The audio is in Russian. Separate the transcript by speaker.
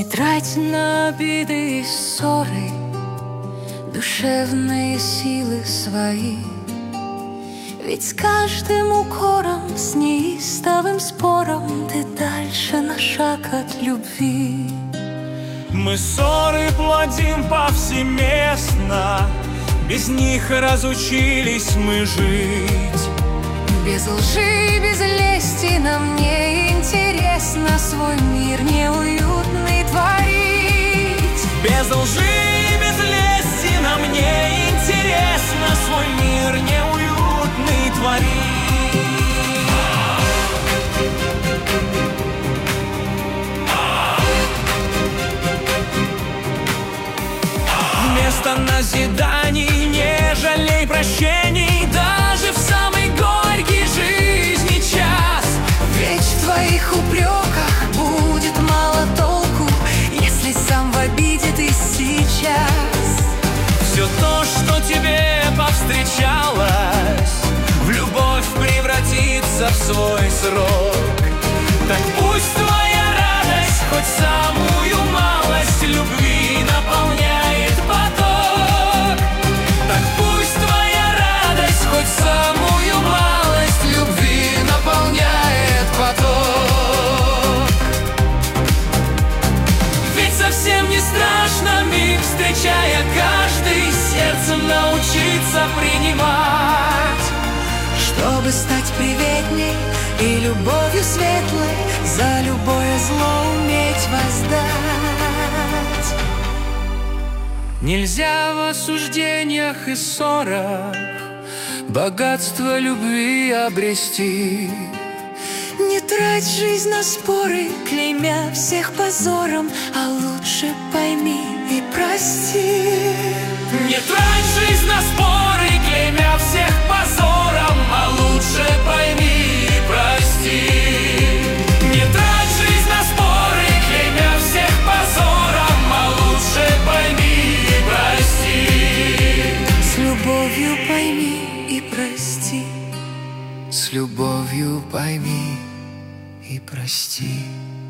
Speaker 1: трать на обиды и ссоры душевные силы свои. Ведь с каждым укором, с неистовым спором ты дальше на шаг от любви.
Speaker 2: Мы ссоры плодим повсеместно, без них разучились мы жить.
Speaker 1: Без лжи, без лести нам не интересно свой мир неуютный творить.
Speaker 2: Без лжи, без лести нам не интересно свой мир неуютный творить. Вместо назиданий не жалей прощений даже в самый горький жизни час.
Speaker 1: Ведь в твоих упреках будет мало толку, если сам в обиде ты сейчас.
Speaker 2: Все то, что тебе повстречалось, в любовь превратится в свой срок. Так пусть твоя радость хоть самую малость любви наполняет поток. Так пусть твоя радость хоть самую малость любви наполняет поток. Ведь совсем не страшно миг, встречая каждый, сердцем научиться принимать,
Speaker 1: чтобы стать приветней и любовью светлой за любое зло уметь воздать.
Speaker 2: Нельзя в осуждениях и ссорах богатство любви обрести.
Speaker 1: Не трать жизнь на споры, клеймя всех позором, а лучше пойми и прости.
Speaker 2: Не трать жизнь на споры, клеймя всех позором, а лучше пойми и прости. Не трать жизнь на споры, клеймя всех позором, а лучше пойми и прости.
Speaker 1: С любовью пойми и прости.
Speaker 2: С любовью пойми и прости.